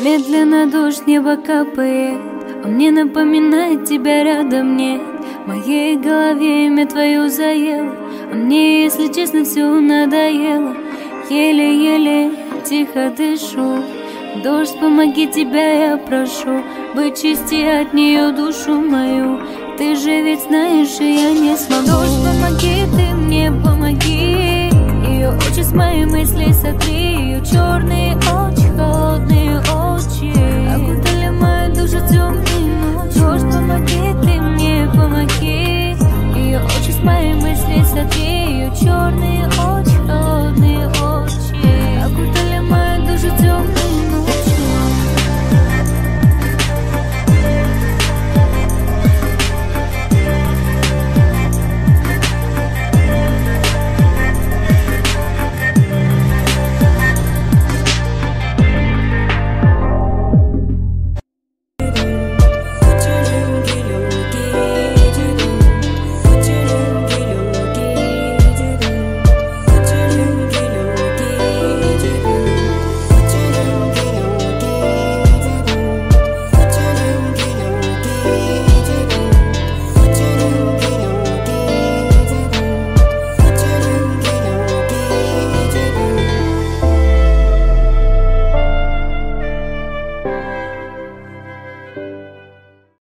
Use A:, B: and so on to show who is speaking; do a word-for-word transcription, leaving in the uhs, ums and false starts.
A: Медленно дождь небо капает, а мне напоминает, тебя рядом нет. В моей голове имя твое заело, а мне, если честно, все надоело. Еле-еле тихо дышу. Дождь, помоги, тебя я прошу, быть чисти от нее душу мою. Ты же ведь знаешь, и я не смогу. Дождь, помоги, ты мне помоги. Ее очи с моей мысли сотри. Ее черные очи, холодные очи окутали мою душу темной ночью. Дождь, помоги, ты мне помоги. Ее очи с моей мысли сотри. Ее черные очи